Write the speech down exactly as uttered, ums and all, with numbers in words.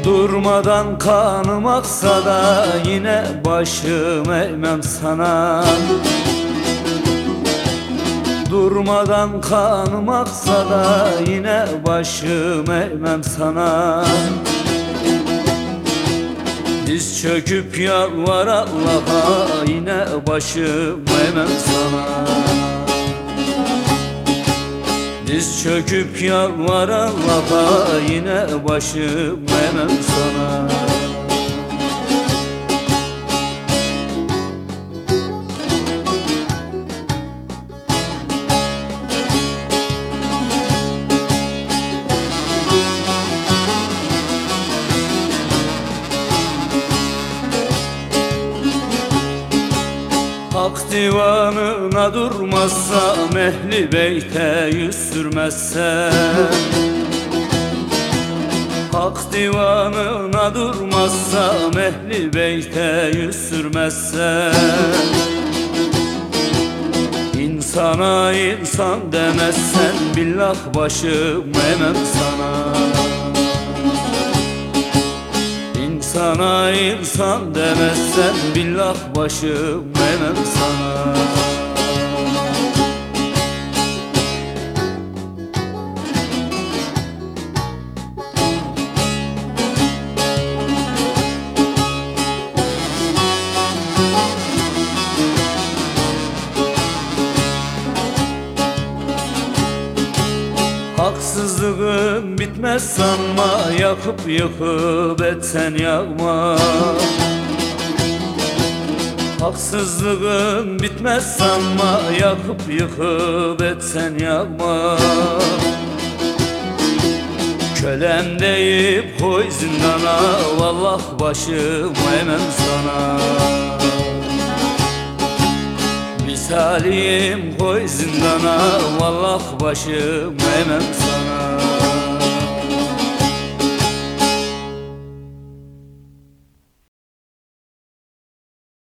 Durmadan kanım aksa da yine başım eğmem sana. Durmadan kanım aksa da yine başım eğmem sana. Diz çöküp yalvar Allah'a yine başım eğmem sana. Diz çöküp yalvar Allah'a yine başım eğmem sana. Hak divanına durmazsa, ehli beyte yüz sürmezse. Hak divanına durmazsa, ehli beyte yüz sürmezse. İnsana insan demezsen, billah başım eğmem sana. Sana insan demezsen, billah başım eğmem sana. Haksızlığın bitmez sanma, yakıp yıkıp etsen yakma. Haksızlığın bitmez sanma, yakıp yıkıp etsen yakma. Kölem deyip koy zindana, vallah başım eğmem sana. Misaliyim koy zindana, vallah başım eğmem sana.